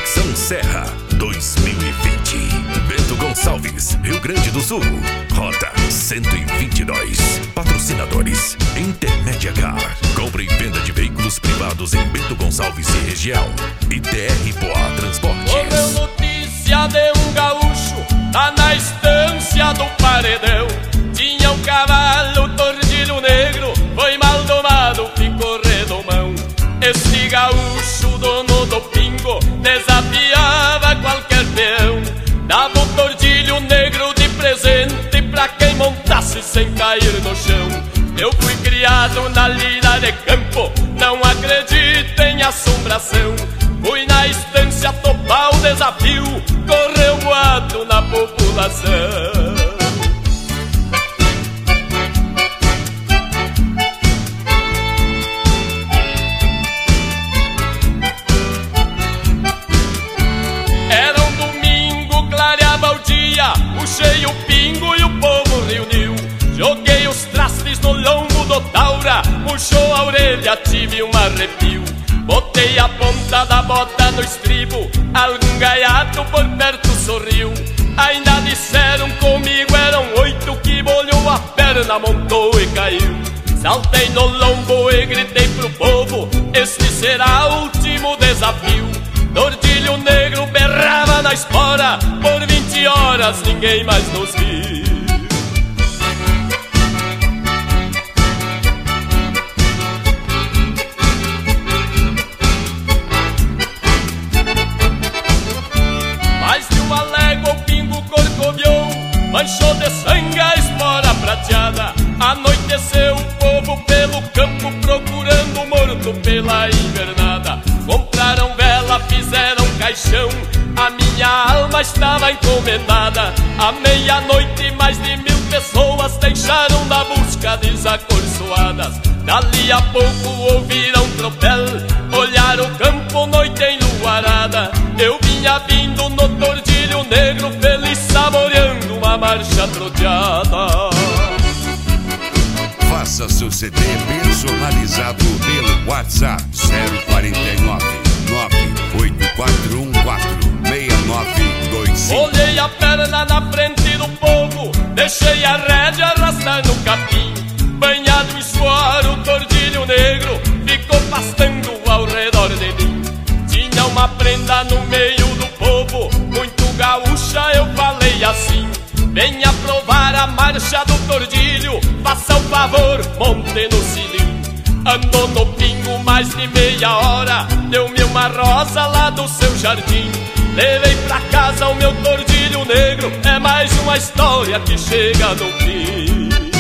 Conexão Serra 2020. Bento Gonçalves, Rio Grande do Sul. Rota 122. Patrocinadores: Intermédia Car. Compra e venda de veículos privados em Bento Gonçalves e região. E TR Poá Transportes. Correu notícia de um gaúcho lá na estância do Paredão. Tinha um cavalo tordilho negro, foi mal domado, ficou redomão. Este gaúcho, dono do pingo, desafiava qualquer peão. Dava um tordilho negro de presente pra quem montasse sem cair no chão. Eu fui criado na lida de campo, não acredito em assombração. Fui na estância topar o desafio, correu boato na população. Puxei o pingo e o povo reuniu. Joguei os trastes no lombo do taura, puxou a orelha, tive um arrepio. Botei a ponta da bota no estribo, algum gaiato por perto sorriu. Ainda disseram comigo, eram 8 que bolhou a perna, montou e caiu. Saltei no lombo e gritei pro povo, este será o último desafio. Tordilho negro berrava na espora, por 20 horas ninguém mais nos viu. Mais de uma légua o pingo corcoviou, manchou de sangue a espora prateada. Anoiteceu o povo pelo campo procurando o morto pela invernada. Compraram vela, fizeram caixão, a minha alma estava encomendada. À meia-noite mais de 1000 pessoas deixaram da busca desacorçoadas. Dali a pouco ouviram tropel, olharam o campo, noite enluarada. Eu vinha vindo no tordilho negro, feliz saboreando uma marcha troteada. Faça seu CD personalizado pelo WhatsApp 049 98414 6925. Olhei a perna na frente do povo, deixei a rédea arrastar no capim. Banhado em suor, o tordilho negro ficou pastando ao redor de mim. Tinha uma prenda no meio do povo, muito gaúcha, eu falei assim: venha provar a marcha do tordilho, faça o favor, monte no cilim. Andou no pingo mais de meia hora, deu-me uma rosa lá do seu jardim. Levei pra casa o meu tordilho negro, é mais uma história que chega no fim.